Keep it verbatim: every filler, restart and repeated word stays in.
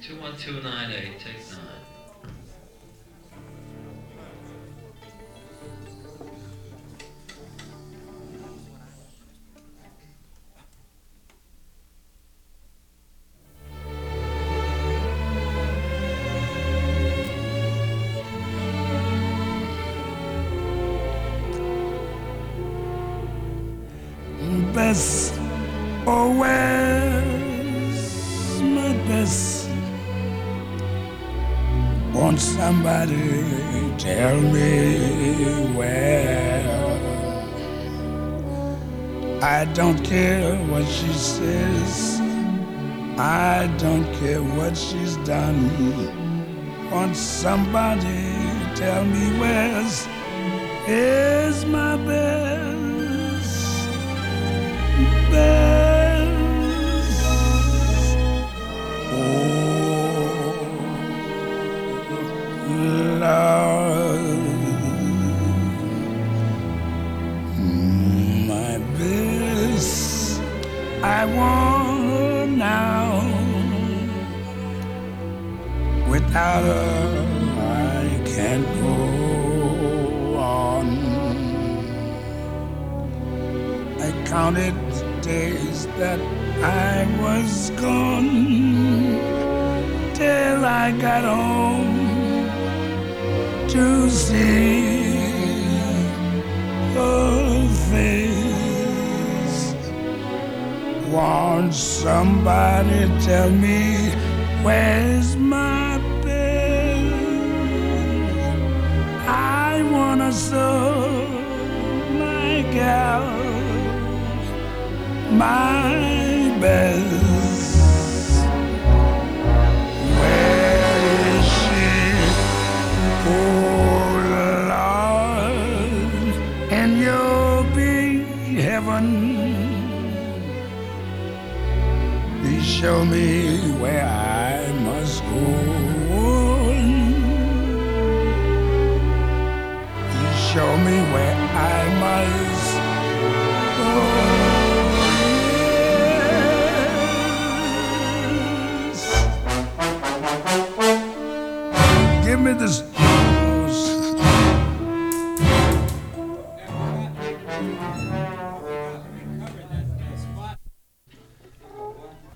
two one two nine eight, take nine. Bess, oh where's my Bess? Won't somebody tell me where? I don't care what she says, I don't care what she's done. Won't somebody tell me where's is my Bess? Bess, oh Lord, my Bess, I want her now. Without her, I can't go on. I counted days that I was gone till I got home to see her face. Won't somebody tell me where's my bed? I wanna serve my gal, my Bess. Where is she? Oh Lord, in your big heaven, please show me where I must go. Please show me where I must go. Give me this.